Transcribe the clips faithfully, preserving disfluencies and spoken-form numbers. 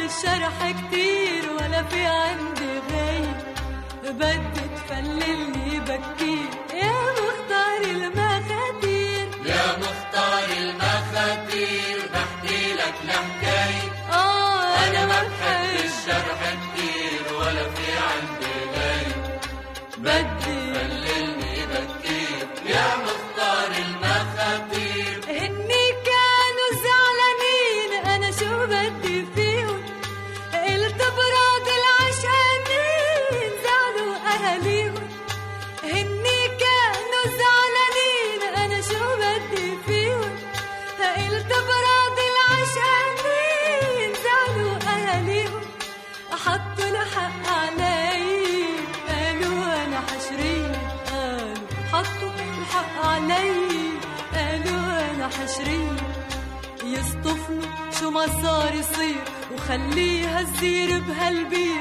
الشرح كتير ولا في عندي غير، بدي تفللني بكير يا مختار المخاتير. يا مختار المخاتير بحكي لك لحكاية، آه أنا ما بحب الشرح كتير ولا في عندي غير، بدي تفللني بكير يا مختار المخاتير. هني كانوا زعلانين أنا شو بدي فيهم، قلت براد العشقانين زعلوا أهاليهم. هني كانوا زعلانين أنا شو بدي فيهم، قلت براد العشقانين زعلوا أهاليهم. حطوا الحق علي قالوا أنا حشرية، قالوا حطوا الحق علي قالوا أنا حشرية. يصطفلوا شو ما صار يصير وخليها تزير بهالبير.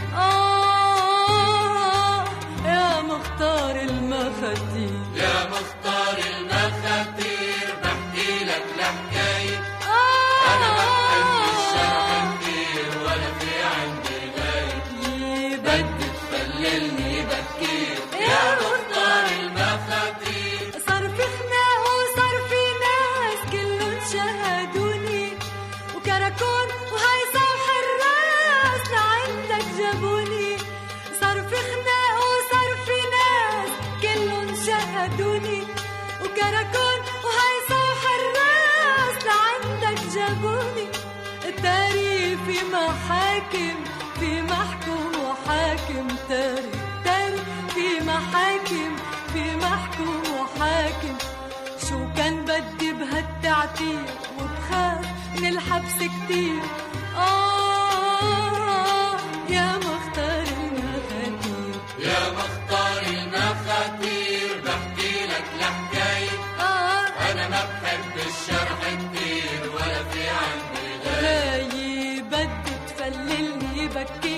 آه يا مختار المخاتير. يا مختار المخاتير بحكي لك لحكاية، آه أنا ما بحب الشرح كتير ولا في عندي غير، بدي تفللني بكير يا مختار المخاتير. صار في خناق وصار في ناس كلهم شهدوني، وكراكون وهيثم وحراس لعندك جابوني. صار في خناق وصار في ناس كلهم شهدوني، وكراكون وهيثم وحراس لعندك جابوني. التاريخ في محاكم في محكوم وحاكم، تاريخ تاريخ في محاكم في محكوم وحاكم. شو كان بدي بهالتعتير وبخاف من الحبس كتير. آه يا مختار المخاتير. يا مختار المخاتير بحكي لك لحكاية، آه أنا ما بحب الشرح كتير ولا في عندي غير، غايب بدي تفللني بكير